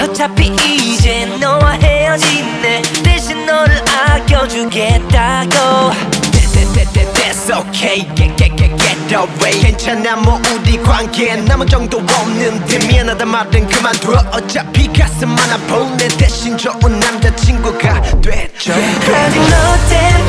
어차피 이제 너와 헤어지네. 대신 너를 아껴주겠다고. That's okay, get away. 괜찮아 뭐 우리 관계 남은 정도 없는데 미안하다 말은 그만둬. 어차피 가슴 하나 보내 대신 좋은 남자친구가 됐죠. 아직 너 때문에